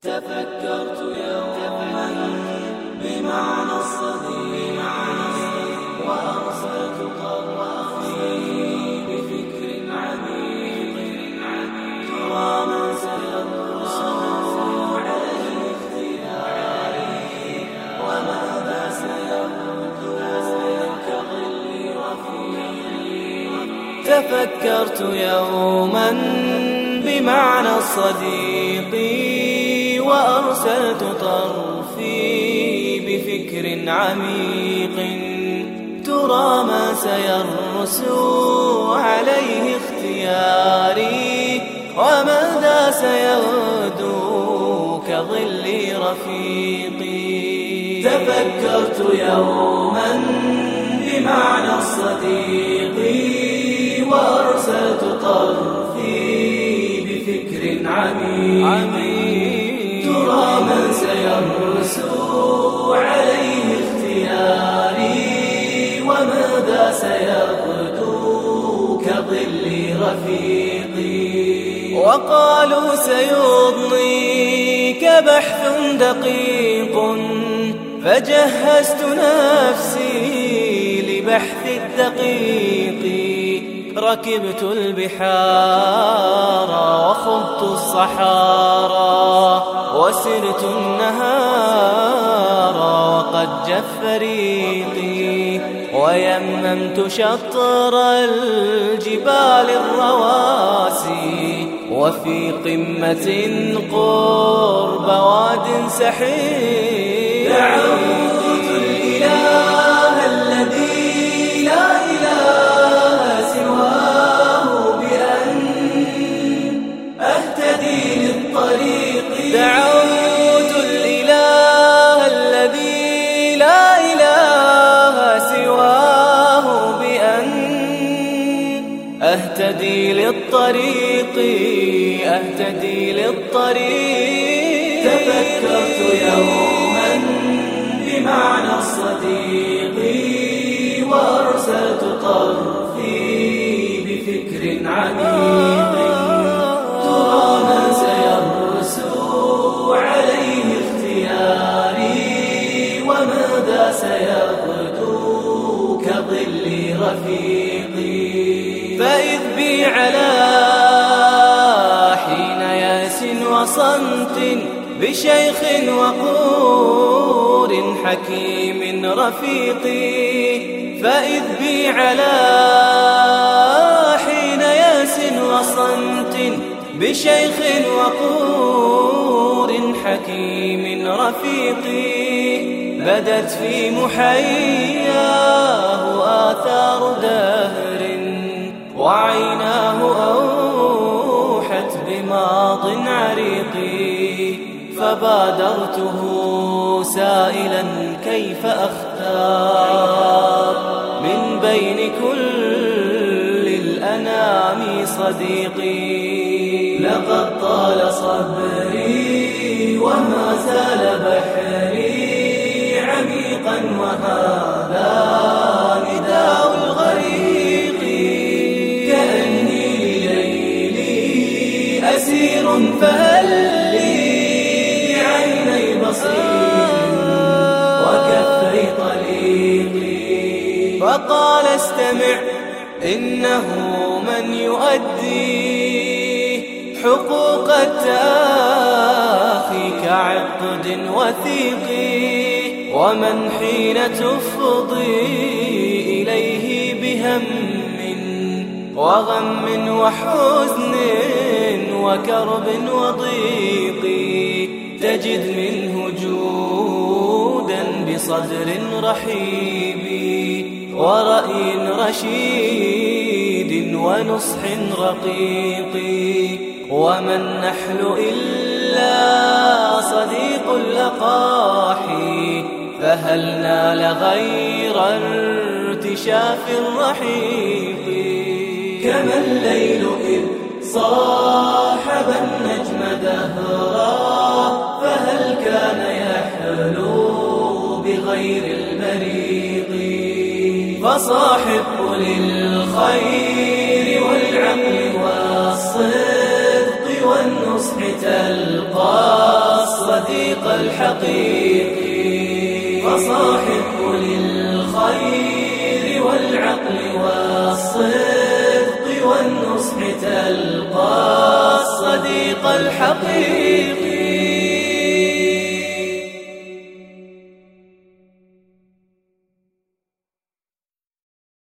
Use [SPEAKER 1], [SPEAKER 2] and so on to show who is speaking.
[SPEAKER 1] تفكرت يوما بمعنى الصديق وأرسلت طرفي بفكر عميق ترى من سيرسم عليه اختياري وماذا سيبدو كظل رفيقي. تفكرت يوما بمعنى الصديق وأرسلت طرفي بفكر عميق ترى ما سيرسو عليه اختياري وماذا سيغدو كظل رفيقي. تفكرت يوما بمعنى الصديق وأرسلت طرفي بفكر عميق ترى من سيرسو عليه اختياري وماذا سيغدو كظل رفيقي. وقالوا سيضنيك بحث دقيق فجهزت نفسي لبحث الدقيق. ركبت البحار وخضت الصحارى وسرت النهار وقد جف ريقي ويممت شطر الجبال الرواسي وفي قمة قرب واد سحيق. دعوت الإله الذي لا إله سواه بأن أهتدي للطريق. دعوت الإله الذي لا إله سواه بأن أهتدي للطريق أهتدي للطريق. تفكرت يوما بمعنى الصديق وأرسلت طرفي بفكر عميق ترى من سيرسو عليه اختياري وماذا سيغدو كظل رفيقي. فإذ بي على حين ياس وصمت بشيخ وقور حكيم رفيقي. فإذ بي على حين ياس وصمت بشيخ وقور حكيم رفيقي. بدت في محياه آثار دهر وعيناه أوحت بماض عريق. فبادرته سائلا كيف أختار من بين كل الأنام صديقي. لقد طال صبري وما زال بحري عميقا وهذا نداء الغريق. كأني ليلي أسير فهل لي عيني بصير وكفي طليقي. فقال استمع إنه من يؤدي حقوق التآخي كعقد وثيق ومن حين تفضي إليه بهم وغم وحزن وكرب وضيق تجد منه جودا بصدر رحيب ورأي رشيد ونصح رقيق. وما النحل إلا صديق الأقاحي فهل نال غير ارتشاف الرحيق. كما الليل إذ صاحب النجم دهرا فهل كان يحلو بغير البريق. فصاحب للخير والعقل والصدق والنصح تلقى الصديق الحقيقي. فصاحبه للخير والعقل والصدق والنصح تلقى الصديق الحقيقي.